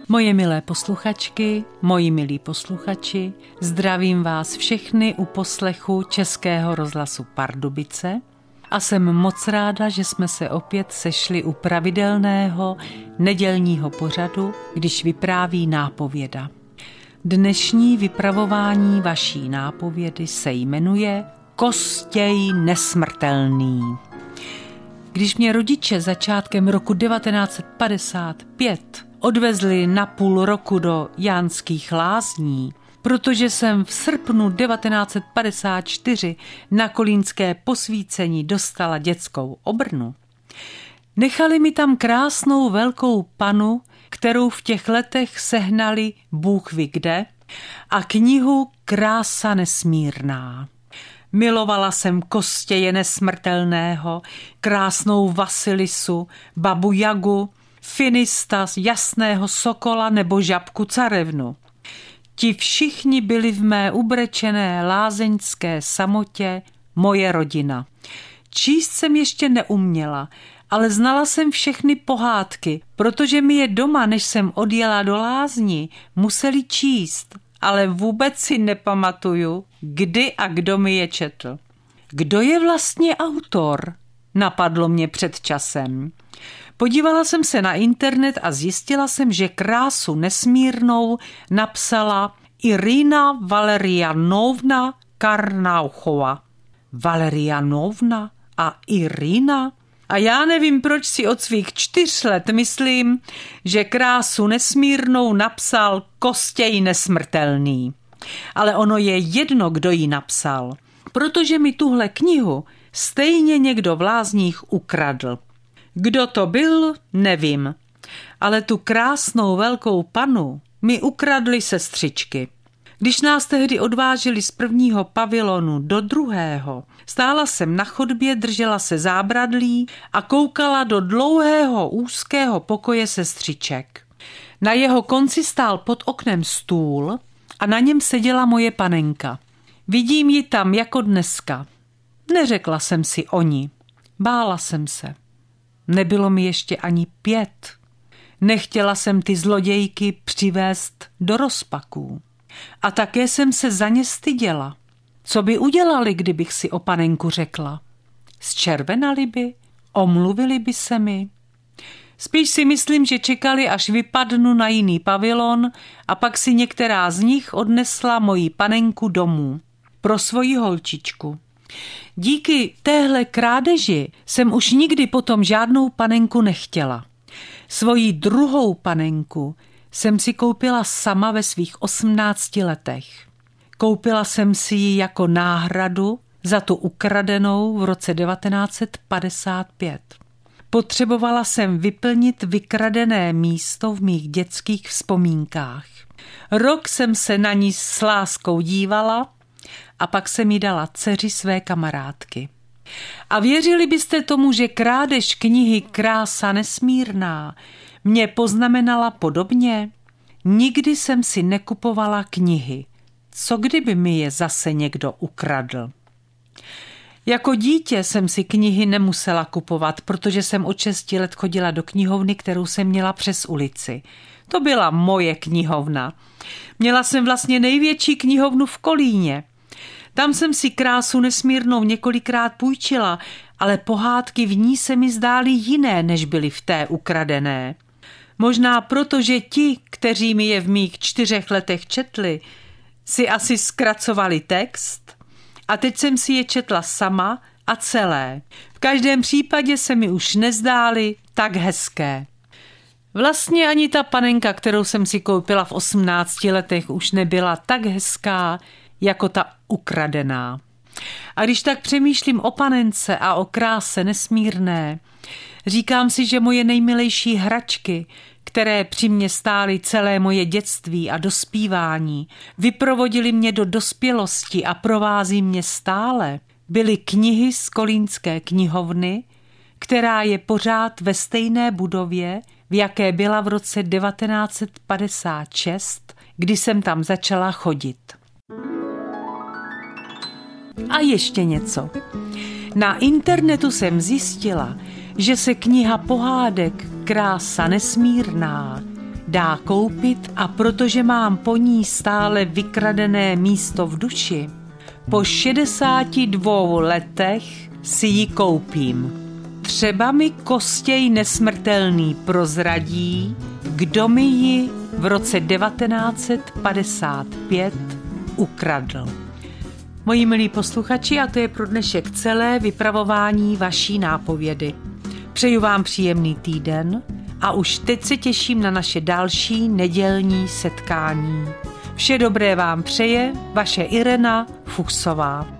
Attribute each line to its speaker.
Speaker 1: Moje milé posluchačky, moji milí posluchači, zdravím vás všechny u poslechu Českého rozhlasu Pardubice a jsem moc ráda, že jsme se opět sešli u pravidelného nedělního pořadu, když vypráví nápověda. Dnešní vypravování vaší nápovědy se jmenuje Kostěj nesmrtelný. Když mě rodiče začátkem roku 1955 odvezli na půl roku do Jánských Lázní, protože jsem v srpnu 1954 na kolínské posvícení dostala dětskou obrnu, nechali mi tam krásnou velkou panu, kterou v těch letech sehnali Bůh ví kde, a knihu Krása nesmírná. Milovala jsem Kostěje nesmrtelného, krásnou Vasilisu, babu Jagu, Finista, jasného sokola nebo žabku carevnu. Ti všichni byli v mé ubrečené lázeňské samotě moje rodina. Číst jsem ještě neuměla, ale znala jsem všechny pohádky, protože mi je doma, než jsem odjela do lázní, museli číst, ale vůbec si nepamatuju, kdy a kdo mi je četl. Kdo je vlastně autor? Napadlo mě před časem. Podívala jsem se na internet a zjistila jsem, že Krásu nesmírnou napsala Irina Valerianovna Karnauchova. Valerianovna a Irina? A já nevím, proč si od svých 4 let myslím, že Krásu nesmírnou napsal Kostěj nesmrtelný. Ale ono je jedno, kdo ji napsal, protože mi tuhle knihu stejně někdo v Lázních ukradl. Kdo to byl, nevím, ale tu krásnou velkou panu mi ukradly sestřičky. Když nás tehdy odváželi z prvního pavilonu do druhého, stála jsem na chodbě, držela se zábradlí a koukala do dlouhého úzkého pokoje sestřiček. Na jeho konci stál pod oknem stůl a na něm seděla moje panenka. Vidím ji tam jako dneska. Neřekla jsem si o ní. Bála jsem se. Nebylo mi ještě ani 5. Nechtěla jsem ty zlodějky přivést do rozpaků. A také jsem se za ně styděla. Co by udělali, kdybych si o panenku řekla? Zčervenali by? Omluvili by se mi? Spíš si myslím, že čekali, až vypadnu na jiný pavilon a pak si některá z nich odnesla moji panenku domů. Pro svoji holčičku. Díky téhle krádeži jsem už nikdy potom žádnou panenku nechtěla. Svoji druhou panenku jsem si koupila sama ve svých 18 letech. Koupila jsem si ji jako náhradu za tu ukradenou v roce 1955. Potřebovala jsem vyplnit vykradené místo v mých dětských vzpomínkách. Rok jsem se na ní s láskou dívala a pak jsem jí dala dceři své kamarádky. A věřili byste tomu, že krádež knihy Krása nesmírná mě poznamenala podobně? Nikdy jsem si nekupovala knihy. Co kdyby mi je zase někdo ukradl? Jako dítě jsem si knihy nemusela kupovat, protože jsem od 6 let chodila do knihovny, kterou jsem měla přes ulici. To byla moje knihovna. Měla jsem vlastně největší knihovnu v Kolíně. Tam jsem si Krásu nesmírnou několikrát půjčila, ale pohádky v ní se mi zdály jiné, než byly v té ukradené. Možná proto, že ti, kteří mi je v mých 4 letech četli, si asi zkracovali text a teď jsem si je četla sama a celé. V každém případě se mi už nezdály tak hezké. Vlastně ani ta panenka, kterou jsem si koupila v 18 letech, už nebyla tak hezká, jako ta ukradená. A když tak přemýšlím o panence a o kráse nesmírné, říkám si, že moje nejmilejší hračky, které při mně stály celé moje dětství a dospívání, vyprovodily mě do dospělosti a provází mě stále, byly knihy z kolínské knihovny, která je pořád ve stejné budově, v jaké byla v roce 1956, kdy jsem tam začala chodit. A ještě něco. Na internetu jsem zjistila, že se kniha pohádek Krása nesmírná dá koupit a protože mám po ní stále vykradené místo v duši, po 62 letech si ji koupím. Třeba mi Kostěj nesmrtelný prozradí, kdo mi ji v roce 1955 ukradl. Moji milí posluchači, a to je pro dnešek celé vypravování vaší nápovědy. Přeju vám příjemný týden a už teď se těším na naše další nedělní setkání. Vše dobré vám přeje vaše Irena Fuchsová.